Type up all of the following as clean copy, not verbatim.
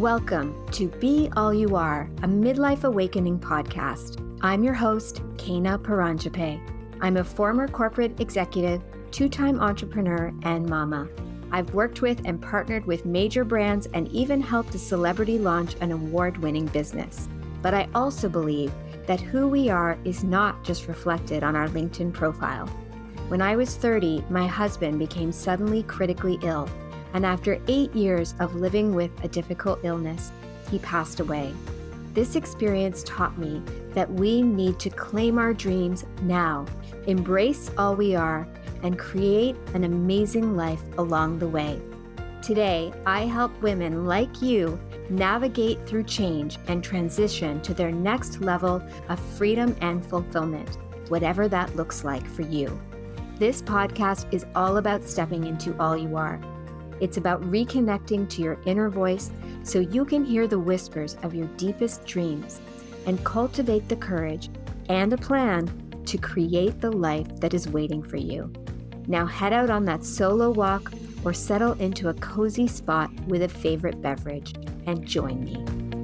Welcome to Be All You Are, a midlife awakening podcast. I'm your host, Kena Paranjape. I'm a former corporate executive, two-time entrepreneur, and mama. I've worked with and partnered with major brands and even helped a celebrity launch an award-winning business. But I also believe that who we are is not just reflected on our LinkedIn profile. When I was 30, my husband became suddenly critically ill. And after 8 years of living with a difficult illness, he passed away. This experience taught me that we need to claim our dreams now, embrace all we are, and create an amazing life along the way. Today, I help women like you navigate through change and transition to their next level of freedom and fulfillment, whatever that looks like for you. This podcast is all about stepping into all you are. It's about reconnecting to your inner voice so you can hear the whispers of your deepest dreams and cultivate the courage and a plan to create the life that is waiting for you. Now head out on that solo walk or settle into a cozy spot with a favorite beverage and join me.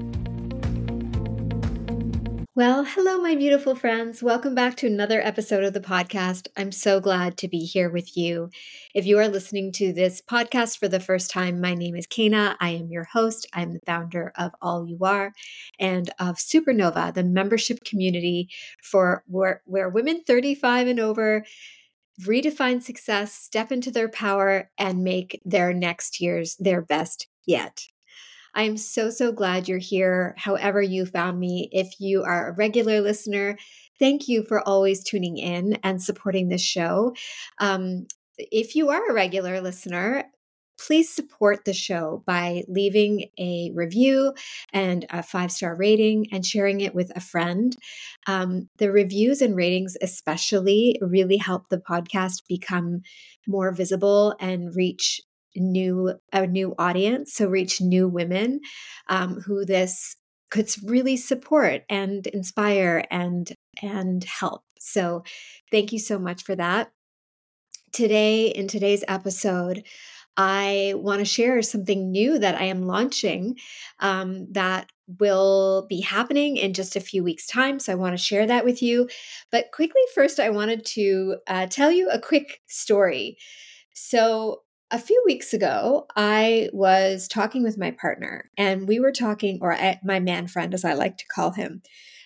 Well, hello, my beautiful friends. Welcome back to another episode of the podcast. I'm so glad to be here with you. If you are listening to this podcast for the first time, my name is Kena. I am your host. I'm the founder of All You Are and of Supernova, the membership community for where women 35 and over redefine success, step into their power, and make their next years their best yet. I am so glad you're here, however you found me. If you are a regular listener, thank you for always tuning in and supporting this show. If you are a regular listener, please support the show by leaving a review and a 5-star rating and sharing it with a friend. The reviews and ratings especially really help the podcast become more visible and reach a new audience, so reach new women who this could really support and inspire and help. So thank you so much for that. In today's episode, I want to share something new that I am launching that will be happening in just a few weeks' time. So I want to share that with you. But quickly, first, I wanted to tell you a quick story. So a few weeks ago, I was talking with my partner, and we were talking, my man friend, as I like to call him.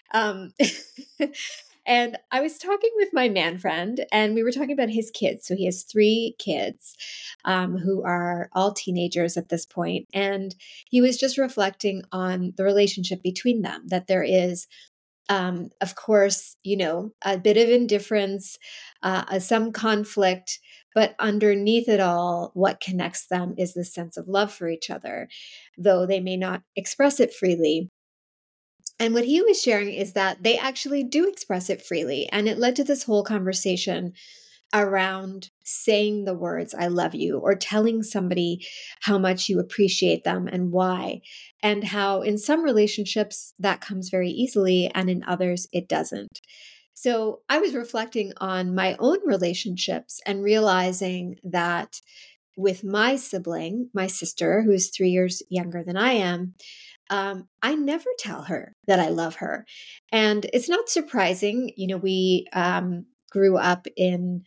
And I was talking with my man friend, and we were talking about his kids. So he has 3 kids who are all teenagers at this point. And he was just reflecting on the relationship between them, that there is of course, a bit of indifference, some conflict, but underneath it all, what connects them is the sense of love for each other, though they may not express it freely. And what he was sharing is that they actually do express it freely. And it led to this whole conversation around saying the words, I love you, or telling somebody how much you appreciate them and why, and how in some relationships that comes very easily and in others it doesn't. So I was reflecting on my own relationships and realizing that with my sibling, my sister, who's 3 years younger than I am, I never tell her that I love her. And it's not surprising. We grew up in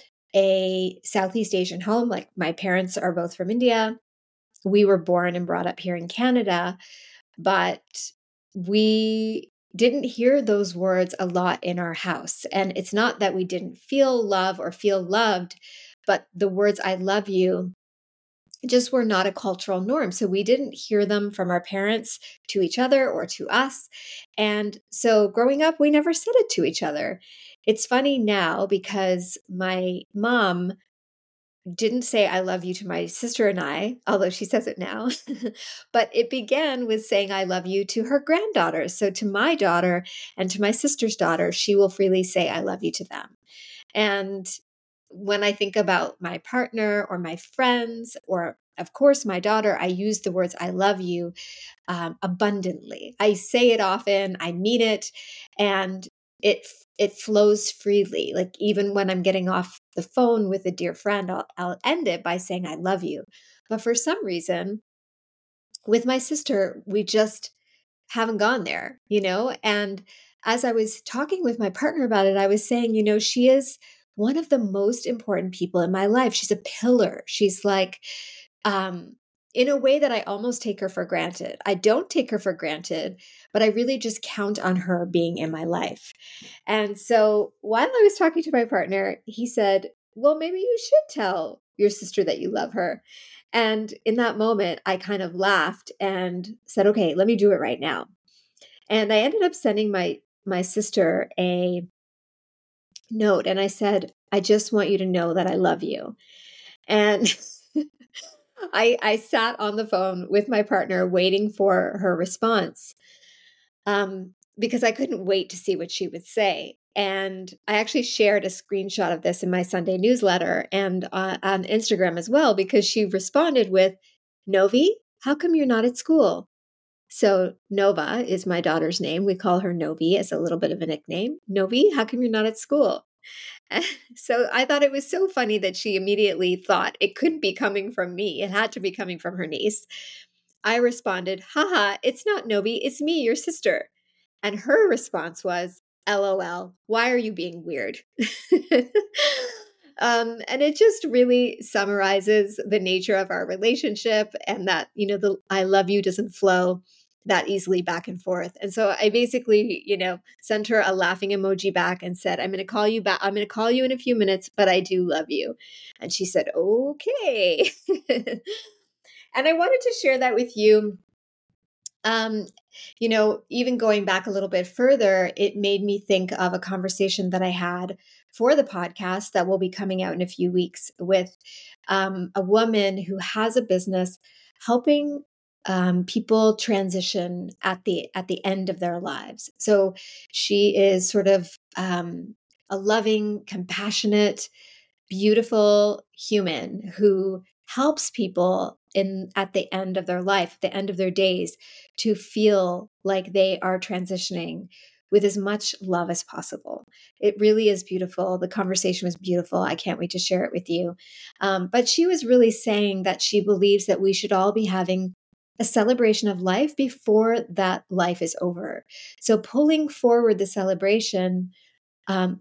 a Southeast Asian home. Like, my parents are both from India. We were born and brought up here in Canada, but we didn't hear those words a lot in our house. And it's not that we didn't feel love or feel loved, but the words I love you just were not a cultural norm. So we didn't hear them from our parents to each other or to us. And so growing up, we never said it to each other. It's funny now because my mom didn't say I love you to my sister and I, although she says it now, but it began with saying I love you to her granddaughters. So to my daughter and to my sister's daughter, she will freely say I love you to them. And when I think about my partner or my friends, or of course my daughter, I use the words I love you abundantly. I say it often, I mean it, and it flows freely. Like, even when I'm getting off the phone with a dear friend, I'll end it by saying I love you. But for some reason, with my sister, we just haven't gone there, And as I was talking with my partner about it, I was saying, she is one of the most important people in my life. She's a pillar. She's like, um, in a way that I almost take her for granted. I don't take her for granted, but I really just count on her being in my life. And so while I was talking to my partner, he said, well, maybe you should tell your sister that you love her. And in that moment, I kind of laughed and said, okay, let me do it right now. And I ended up sending my sister a note and I said, I just want you to know that I love you. And I sat on the phone with my partner waiting for her response because I couldn't wait to see what she would say. And I actually shared a screenshot of this in my Sunday newsletter and on Instagram as well, because she responded with, Novi, how come you're not at school? So Nova is my daughter's name. We call her Novi as a little bit of a nickname. Novi, how come you're not at school? So I thought it was so funny that she immediately thought it couldn't be coming from me. It had to be coming from her niece. I responded, haha, it's not Novi, it's me, your sister. And her response was, LOL, why are you being weird? And it just really summarizes the nature of our relationship and that, the I love you doesn't flow that easily back and forth. And so I basically, sent her a laughing emoji back and said, I'm going to call you back. I'm going to call you in a few minutes, but I do love you. And she said, okay. And I wanted to share that with you. Um, even going back a little bit further, it made me think of a conversation that I had for the podcast that will be coming out in a few weeks with a woman who has a business helping people transition at the end of their lives. So she is sort of a loving, compassionate, beautiful human who helps people in at the end of their life, at the end of their days, to feel like they are transitioning with as much love as possible. It really is beautiful. The conversation was beautiful. I can't wait to share it with you. But she was really saying that she believes that we should all be having a celebration of life before that life is over. So pulling forward the celebration um,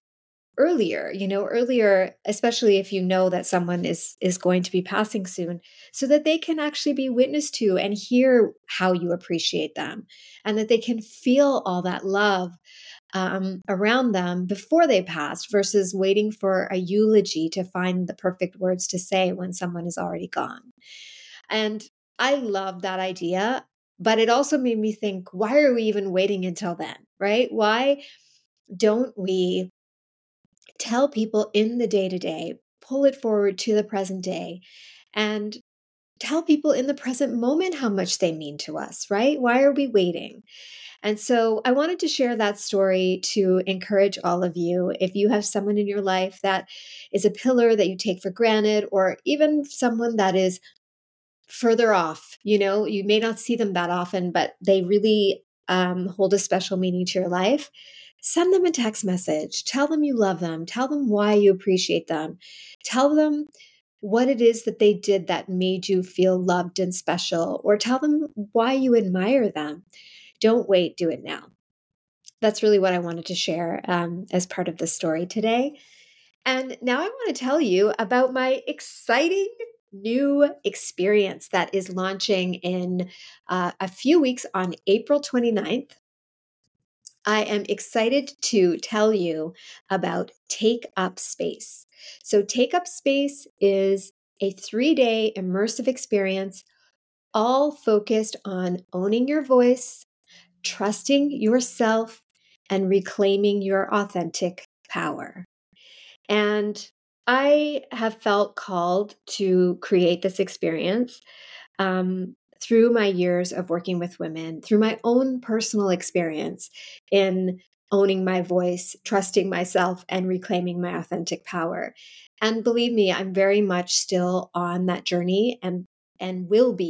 earlier, especially if you know that someone is going to be passing soon, so that they can actually be witness to and hear how you appreciate them, and that they can feel all that love around them before they passed, versus waiting for a eulogy to find the perfect words to say when someone is already gone. And I love that idea, but it also made me think, why are we even waiting until then, right? Why don't we tell people in the day to day, pull it forward to the present day, and tell people in the present moment how much they mean to us, right? Why are we waiting? And so I wanted to share that story to encourage all of you. If you have someone in your life that is a pillar that you take for granted, or even someone that is further off, you may not see them that often, but they really hold a special meaning to your life, send them a text message. Tell them you love them. Tell them why you appreciate them. Tell them what it is that they did that made you feel loved and special, or tell them why you admire them. Don't wait, do it now. That's really what I wanted to share as part of the story today. And now I want to tell you about my exciting new experience that is launching in a few weeks on April 29th. I am excited to tell you about Take Up Space. So, Take Up Space is a 3-day immersive experience, all focused on owning your voice, trusting yourself, and reclaiming your authentic power. And I have felt called to create this experience through my years of working with women, through my own personal experience in owning my voice, trusting myself, and reclaiming my authentic power. And believe me, I'm very much still on that journey and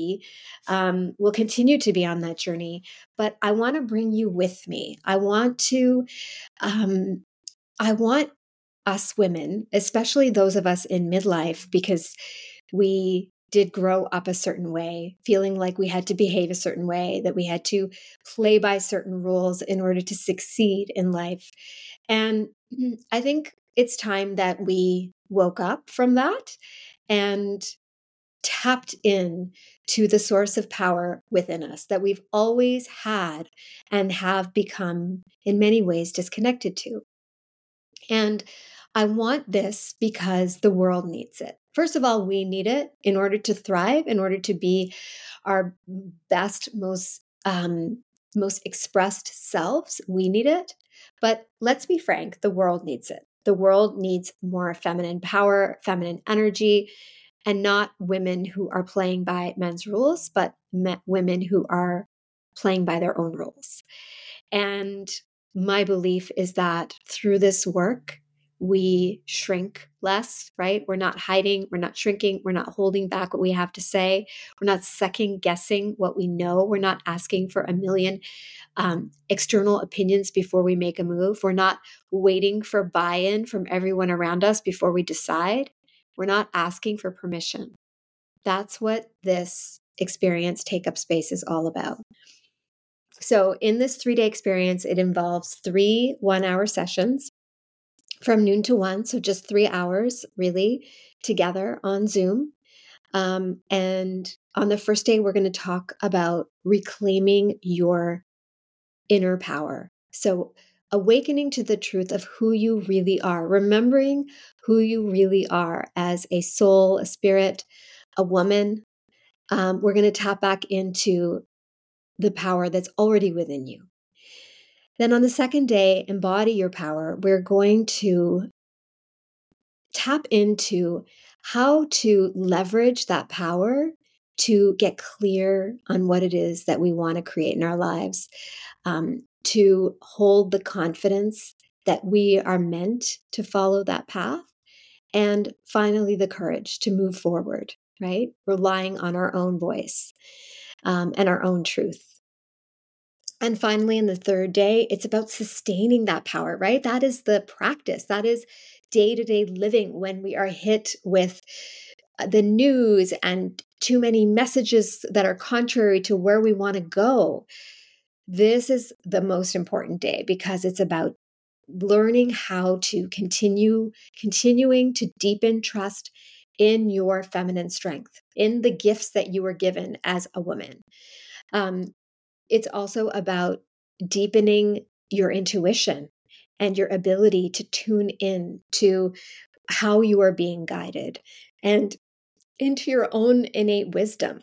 will continue to be on that journey. But I want to bring you with me. Um, I want us women, especially those of us in midlife, because we did grow up a certain way, feeling like we had to behave a certain way, that we had to play by certain rules in order to succeed in life. And I think it's time that we woke up from that and tapped in to the source of power within us that we've always had and have become in many ways disconnected to. And I want this because the world needs it. First of all, we need it in order to thrive, in order to be our best, most expressed selves. We need it. But let's be frank, the world needs it. The world needs more feminine power, feminine energy, and not women who are playing by men's rules, but women who are playing by their own rules. And my belief is that through this work, we shrink less, right? We're not hiding, we're not shrinking, we're not holding back what we have to say, we're not second guessing what we know, we're not asking for a million external opinions before we make a move, we're not waiting for buy in from everyone around us before we decide, we're not asking for permission. That's what this experience, Take Up Space, is all about. So in this 3-day experience, it involves 3 one-hour sessions from noon to 1. So just 3 hours really together on Zoom. And on the first day, we're going to talk about reclaiming your inner power. So awakening to the truth of who you really are, remembering who you really are as a soul, a spirit, a woman. We're going to tap back into the power that's already within you. Then on the second day, embody your power. We're going to tap into how to leverage that power to get clear on what it is that we want to create in our lives, to hold the confidence that we are meant to follow that path, and finally, the courage to move forward, right? Relying on our own voice and our own truth. And finally, in the third day, it's about sustaining that power, right? That is the practice. That is day-to-day living when we are hit with the news and too many messages that are contrary to where we want to go. This is the most important day because it's about learning how to continuing to deepen trust in your feminine strength, in the gifts that you were given as a woman. It's also about deepening your intuition and your ability to tune in to how you are being guided and into your own innate wisdom.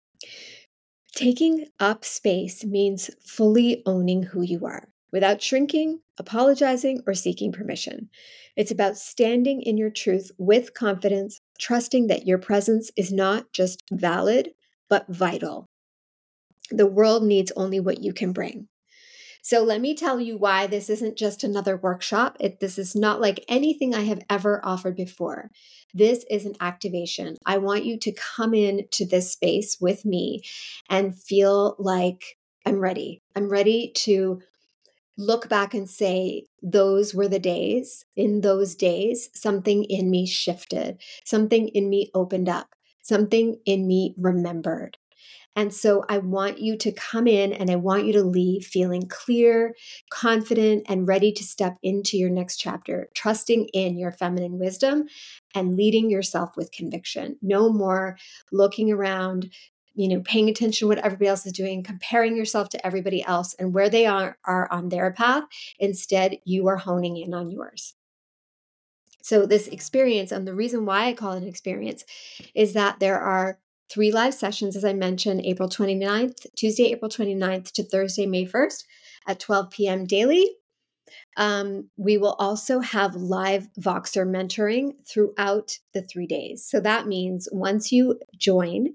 Taking up space means fully owning who you are without shrinking, apologizing, or seeking permission. It's about standing in your truth with confidence, trusting that your presence is not just valid, but vital. The world needs only what you can bring. So let me tell you why this isn't just another workshop. This is not like anything I have ever offered before. This is an activation. I want you to come in to this space with me and feel like I'm ready. I'm ready to look back and say, those were the days. In those days, something in me shifted, something in me opened up, something in me remembered. And so I want you to come in and I want you to leave feeling clear, confident, and ready to step into your next chapter, trusting in your feminine wisdom and leading yourself with conviction. No more looking around, paying attention to what everybody else is doing, comparing yourself to everybody else and where they are on their path. Instead, you are honing in on yours. So this experience, and the reason why I call it an experience, is that there are 3 live sessions, as I mentioned, Tuesday, April 29th to Thursday, May 1st at 12 p.m. daily. We will also have live Voxer mentoring throughout the 3 days. So that means once you join,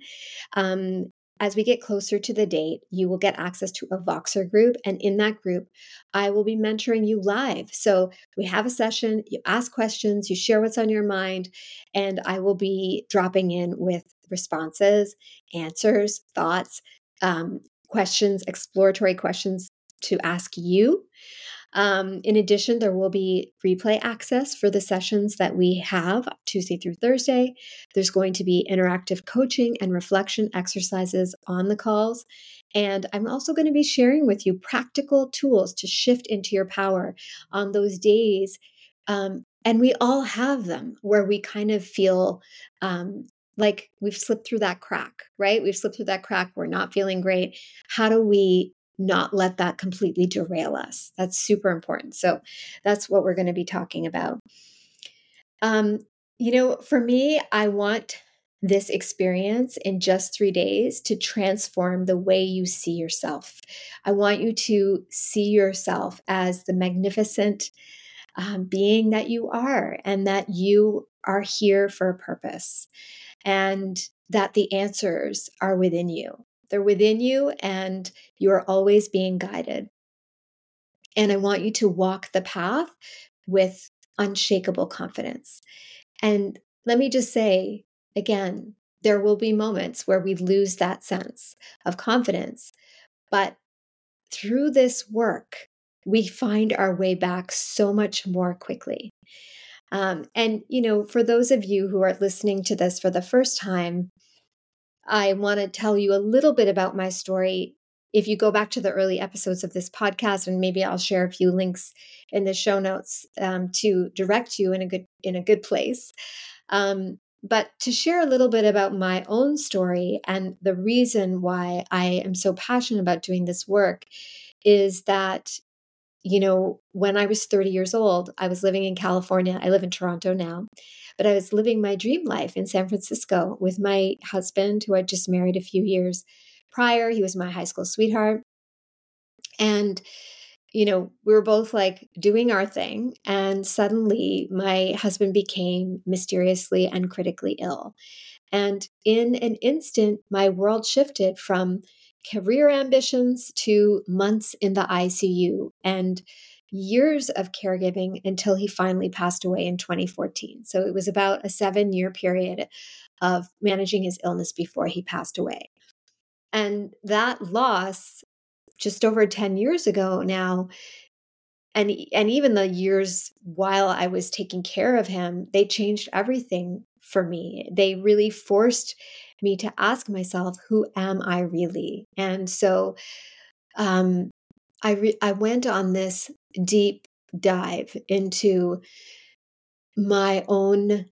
as we get closer to the date, you will get access to a Voxer group. And in that group, I will be mentoring you live. So we have a session, you ask questions, you share what's on your mind, and I will be dropping in with responses, answers, thoughts, questions, exploratory questions to ask you. In addition, there will be replay access for the sessions that we have Tuesday through Thursday. There's going to be interactive coaching and reflection exercises on the calls. And I'm also going to be sharing with you practical tools to shift into your power on those days. And we all have them where we kind of feel like we've slipped through that crack, right? We've slipped through that crack. We're not feeling great. How do we not let that completely derail us? That's super important. So that's what we're going to be talking about. For me, I want this experience in just 3 days to transform the way you see yourself. I want you to see yourself as the magnificent being that you are, and that you are here for a purpose, and that the answers are within you. They're within you, and you are always being guided. And I want you to walk the path with unshakable confidence. And let me just say again, there will be moments where we lose that sense of confidence, but through this work, we find our way back so much more quickly. For those of you who are listening to this for the first time, I want to tell you a little bit about my story. If you go back to the early episodes of this podcast, and maybe I'll share a few links in the show notes to direct you in a good place. But to share a little bit about my own story and the reason why I am so passionate about doing this work is that, when I was 30 years old, I was living in California. I live in Toronto now, but I was living my dream life in San Francisco with my husband, who I'd just married a few years prior. He was my high school sweetheart. And, we were both like doing our thing. And suddenly my husband became mysteriously and critically ill. And in an instant, my world shifted from career ambitions to months in the ICU and years of caregiving until he finally passed away in 2014. So it was about a 7-year period of managing his illness before he passed away. And that loss, just over 10 years ago now, and even the years while I was taking care of him, they changed everything for me. They really forced me to ask myself, who am I really? And so I went on this deep dive into my own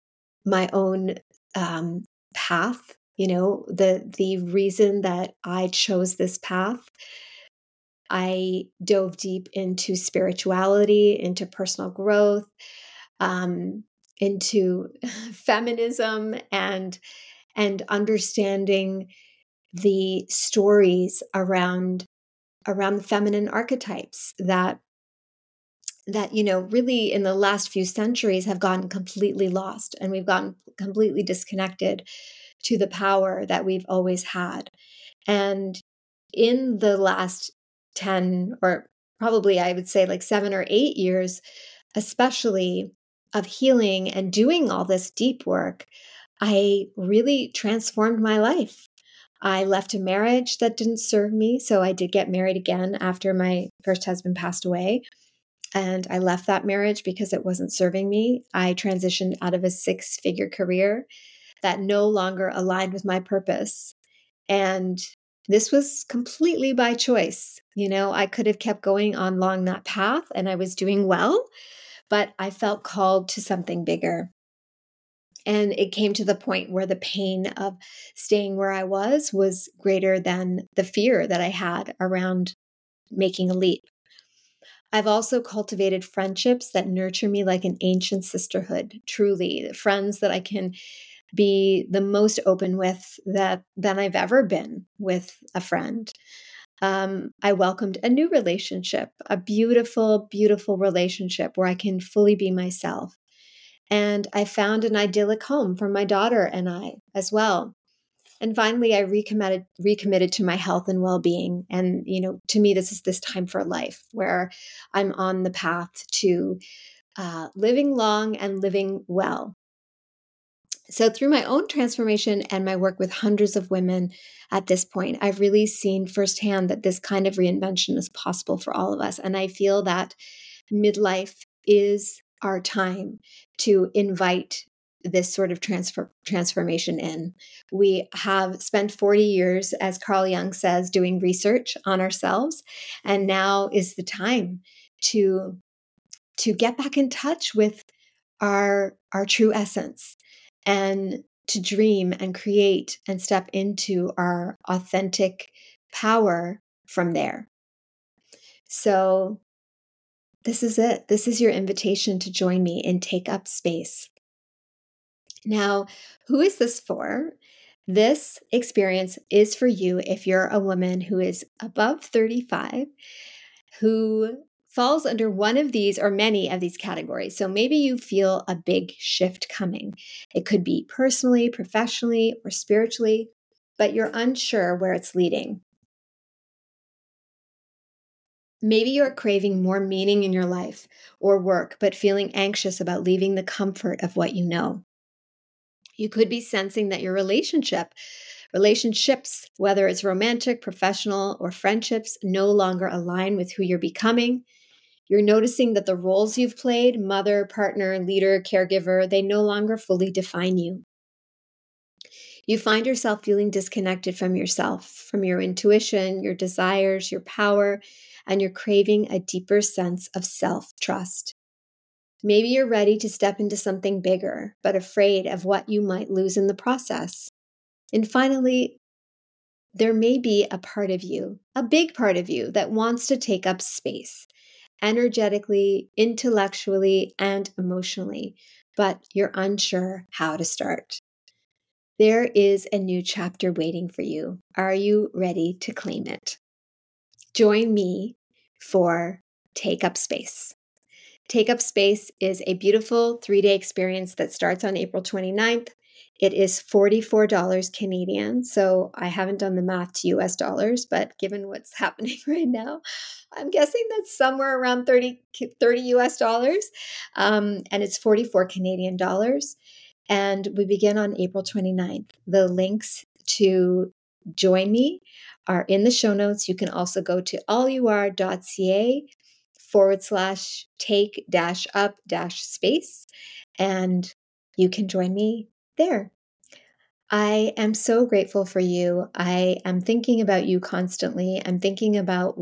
path. The reason that I chose this path. I dove deep into spirituality, into personal growth, into feminism, and understanding the stories around the feminine archetypes that really in the last few centuries have gotten completely lost, and we've gotten completely disconnected to the power that we've always had. And in the last 10, or probably I would say like 7 or 8 years, especially, of healing and doing all this deep work, I really transformed my life. I left a marriage that didn't serve me. So I did get married again after my first husband passed away. And I left that marriage because it wasn't serving me. I transitioned out of a 6-figure career that no longer aligned with my purpose. And this was completely by choice. I could have kept going on along that path and I was doing well, but I felt called to something bigger. And it came to the point where the pain of staying where I was greater than the fear that I had around making a leap. I've also cultivated friendships that nurture me like an ancient sisterhood, truly, friends that I can be the most open with than I've ever been with a friend. I welcomed a new relationship, a beautiful, beautiful relationship where I can fully be myself. And I found an idyllic home for my daughter and I as well. And finally, I recommitted to my health and well-being. And, to me, this is this time for life where I'm on the path to living long and living well. So through my own transformation and my work with hundreds of women at this point, I've really seen firsthand that this kind of reinvention is possible for all of us. And I feel that midlife is our time to invite this sort of transformation in. We have spent 40 years, as Carl Jung says, doing research on ourselves, and now is the time to get back in touch with our true essence, and to dream and create and step into our authentic power from there. So this is it. This is your invitation to join me and take up space. Now, who is this for? This experience is for you if you're a woman who is above 35, who falls under one of these or many of these categories. So maybe you feel a big shift coming. It could be personally, professionally, or spiritually, but you're unsure where it's leading. Maybe you're craving more meaning in your life or work, but feeling anxious about leaving the comfort of what you know. You could be sensing that your relationships, whether it's romantic, professional, or friendships, no longer align with who you're becoming. You're noticing that the roles you've played, mother, partner, leader, caregiver, they no longer fully define you. You find yourself feeling disconnected from yourself, from your intuition, your desires, your power, and you're craving a deeper sense of self-trust. Maybe you're ready to step into something bigger, but afraid of what you might lose in the process. And finally, there may be a part of you, a big part of you, that wants to take up space, energetically, intellectually, and emotionally, but you're unsure how to start. There is a new chapter waiting for you. Are you ready to claim it? Join me for Take Up Space. Take Up Space is a beautiful 3-day experience that starts on April 29th. It is $44 Canadian, so I haven't done the math to US dollars, but given what's happening right now, I'm guessing that's somewhere around 30 US dollars, and it's 44 Canadian dollars. And we begin on April 29th. The links to join me are in the show notes. You can also go to allyoure.ca/take-up-space, and you can join me there. I am so grateful for you. I am thinking about you constantly. I'm thinking about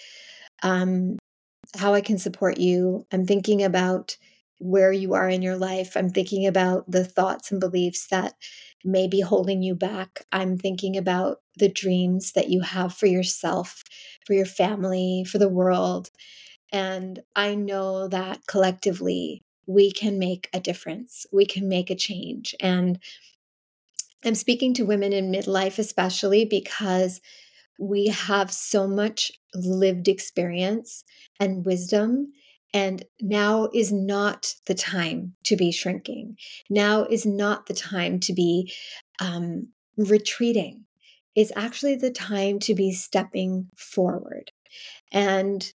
how I can support you. I'm thinking about where you are in your life. I'm thinking about the thoughts and beliefs that may be holding you back. I'm thinking about the dreams that you have for yourself, for your family, for the world. And I know that collectively we can make a difference. We can make a change. And I'm speaking to women in midlife, especially because we have so much lived experience and wisdom. And now is not the time to be shrinking. Now is not the time to be retreating. It's actually the time to be stepping forward. And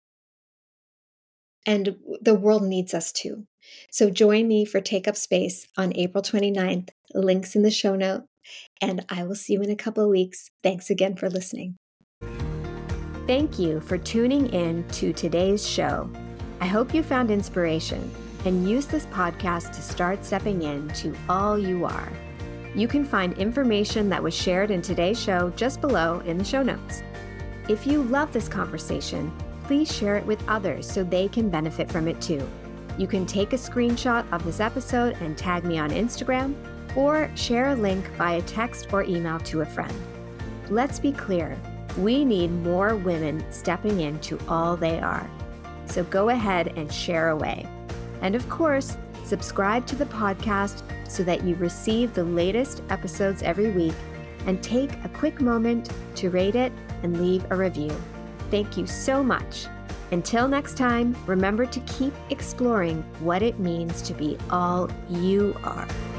the world needs us to. So join me for Take Up Space on April 29th. Links in the show note. And I will see you in a couple of weeks. Thanks again for listening. Thank you for tuning in to today's show. I hope you found inspiration and use this podcast to start stepping into all you are. You can find information that was shared in today's show just below in the show notes. If you love this conversation, please share it with others so they can benefit from it too. You can take a screenshot of this episode and tag me on Instagram, or share a link via text or email to a friend. Let's be clear, we need more women stepping into all they are. So go ahead and share away. And of course, subscribe to the podcast so that you receive the latest episodes every week, and take a quick moment to rate it and leave a review. Thank you so much. Until next time, remember to keep exploring what it means to be all you are.